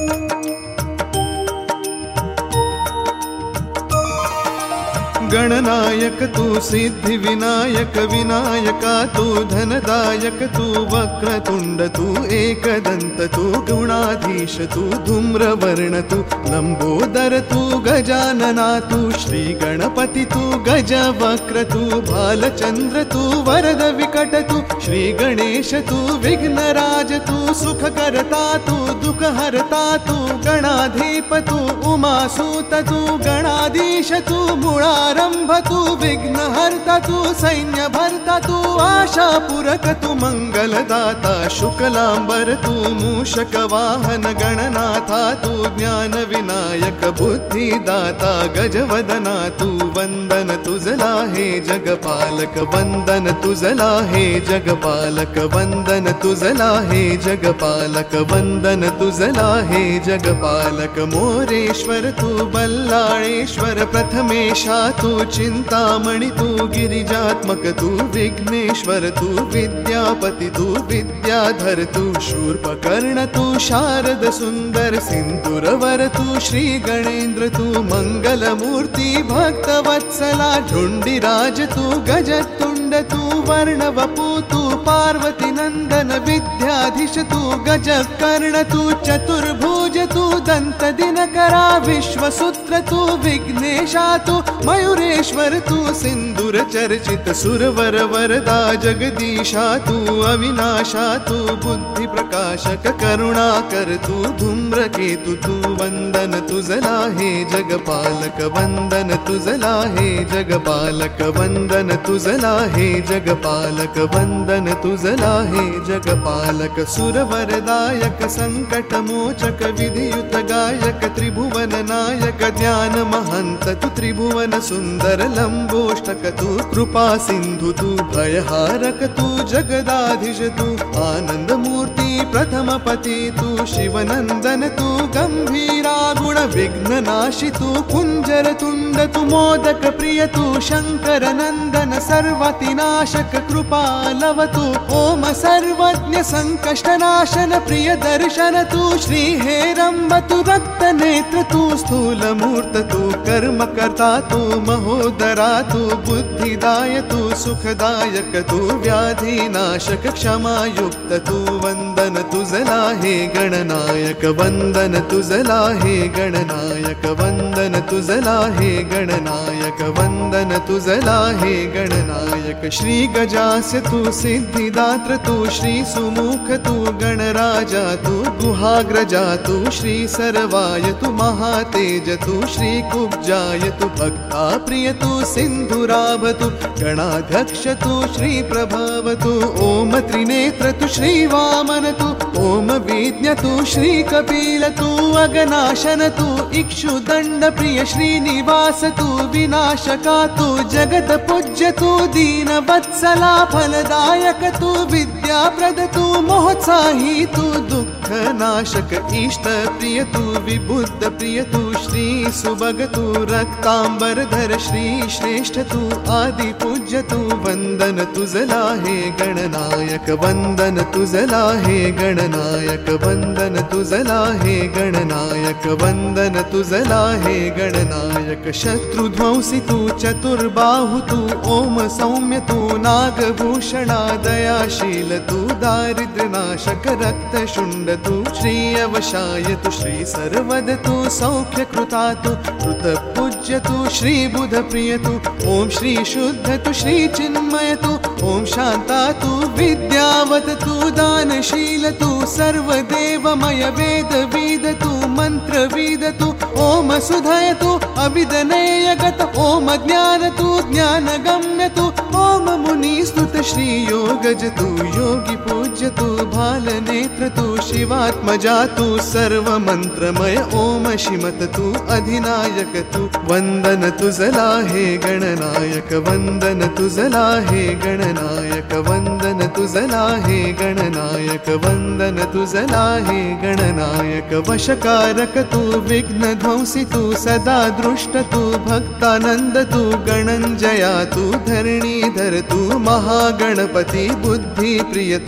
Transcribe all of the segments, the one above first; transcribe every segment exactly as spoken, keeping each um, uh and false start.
गणनायक तू, सिद्धि विनायक विनायका तू, धनदायक तू, वक्रतुंड तू, एकदंत तू, गुणाधीश तू, धूम्रवर्ण तू, लंबोदर तू, गजानना तू, श्री गणपति तू, गजवक्र तू, भालचंद्र तू, वरद विकट तू, श्री गणेश तू, विघ्नराज तू, सुखकर्ता तू, दुःखहर्ता तू, गणाधीप तू, उमासूत तू, गणाधीश तू, मूळारंभ तू, विघ्नहर्ता तू, सैन्यभर्ता तू, आशापूरक तू, मंगलदाता, शुक्लांबर तू, मूषक वाहन गणनाथा तू, ज्ञान विनायक बुद्धिदाता, गजवदना तू, वंदन तुझला हे जगपालक, वंदन तुझला हे जगपालक, वंदन तुझला हे जगपालक, वंदन तुझला हे जगपालक। मोरेश्वर तू, बल्लाळेश्वर, प्रथमेशा तू, चिंतामणि तू, गिरिजात्मक तू, विघ्नेश्वर तू, विद्यापति तू, विद्याधर तू, शूर्पकर्ण तू, शारद सुंदर, सिंदूरवर तू, श्री गणेन्द्र तू, मंगलमूर्ति, भक्तवत्सला, ढुंडिराज तू, गजतुंड तू, वर्णवपू तू, पार्वती नंदन, विद्याधीश तू, गजकर्ण तू, चतुर्भुज तू, दंत दिनकरा, विश्वसूत्र तू, विघ्नेशा तू, मयूरेश्वर तू, सिंदूर चर्चित, सुरवर वरदा, जगदीशा तू, अविनाशा तू, बुद्धि प्रकाशक, करुणाकर तू, धूम्रकेतु तू, वंदन तुझला हे जगपालक, वंदन तुझला हे जगपालक, वंदन तुझला हे जगपालक, वंदन तुझला हे जगपालक। सुरवरदायक, संकट मोचक, विधियुत गायक, त्रिभुवन नायक, ज्ञान महंत तू, त्रिभुवन सुंदर, लंबोष्टक तू, कृपा सिंधु तू, भयहारक तू, जगदाधीश तू, आनंद मूर्ति, प्रथम पति तू, शिवनंदन तू, गंभीरा गुण विघ्ननाशी तू, कुंजर तुंड तू, मोदक प्रिय तू, शंकर नंदन, सर्वतिनाशक, कृपालव तू, ओम सर्वज्ञ, संकष्टनाशन, प्रिय दर्शन तू, श्री हेरंब तू, रक्त नेत्र तू, स्थूल मूर्त तू, कर्म कर्ता तू, महोदरा तू, बुद्धिदाय तू, सुखदायक तू, व्याधिनाशक, क्षमायुक्त तू, वंदन तुझला हे गणनायक, वंदन तुझला हे गणनायक, वंदन तुझला हे गणनायक, वंदन तुझला हे गणनायक। श्री गजास्य तू, सिद्धिदात्र तू, श्री सुमुख तू, गणराजा तू, गुहाग्रजा तू, श्री सर्वाय तू, महातेज तू, श्री कुब्जाय तू, भक्ता प्रिय तू, सिंधुराभ तू, गणाध्यक्ष तू, श्री प्रभाव तू, ओम त्रिनेत्र तू, श्री वामन तू, ओम विज्ञ तू, श्री कपिल तू, अगनाशन तू, इक्षुदंड प्रिय, श्रीनिवास तू, विनाशका तू, जगत पूज्य तू, दीन वत्सला, फलदायक तू, विद्याप्रद तू, मोहत्साही तू, दुःख नाशक, इष्ट प्रिय तू, विबुद्ध प्रिय तू, श्री सुभग तू, रक्तांबरधर, श्री श्रेष्ठ तू, आदि पूज्य तू, वंदन तुझला हे गणनायक, वंदन तुझला हे गणनायक, वंदन तुझला हे गणनायक, वंदन तुझला हे गणनायक। शत्रुध्वंसी तू, चतुर्बाहु तू, ओम सौम्य तू, नागभूषणा, दयाशील तू, दारिद्र्यनाशक, रक्तशुंड तू, श्री अवशाय तू, श्री सर्वद तू, सौख्य कृता तू, कृत पूज्य तू, श्री बुध प्रिय तू, ओम श्री शुद्ध तू, श्री चिन्मय तू, ओम शांता तू, विद्यावत तू, दानशील तू, सर्वदेवमय, वेद वेद तू, मंत्र वेद तू, ओम सुधय तू, अविदनेयगत, ओम ज्ञान तू, ज्ञान गम्य तू, ओम मुनि स्तुत, श्री योगज तू, योगी पूज्य तू, भाल नेत्र तू, शिवात्मजा तू, सर्व मंत्रमय, ओम शिमत तू, अधिनायक तू, वंदन तुझला हे गणनायक, वंदन तुझला हे गणनायक, वंदन तुझला हे गणनायक, वंदन तुझला हे गणनायक। वशकारक तू, विघ्न ध्वंसी तू, सदा दृष्ट तू, भक्तानंद तू, गणंजया तू, धरणीधर तू, महागणपति, बुद्धि प्रिय तू,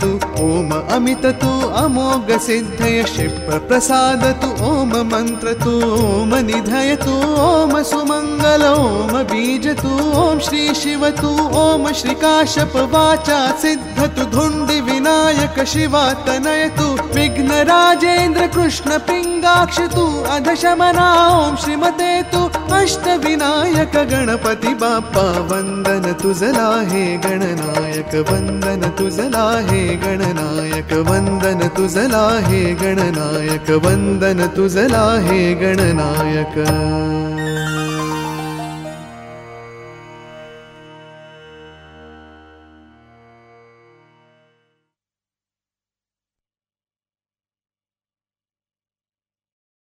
ओम अमित तू अमोघ सिद्धय क्षिप्र प्रसाद तू ओम मंत्र तू ओम निधय तू ओम सुमंगल ओम बीज तू ओम श्री शिव तू ओम श्री काश्यप वाचा सिद्ध तू धुंडि विनायक शिवा तनय तू विघ्न राजेंद्र कृष्ण पिंगाक्ष तू अधशमना ओम श्रीमते तू अष्ट विनायक गणपति बाप्पा वंदन तुझला हे गणनायक वंदन तुझला हे गणनायक वंदन तुझला हे गणनायक वंदन तुझला हे गणनायक।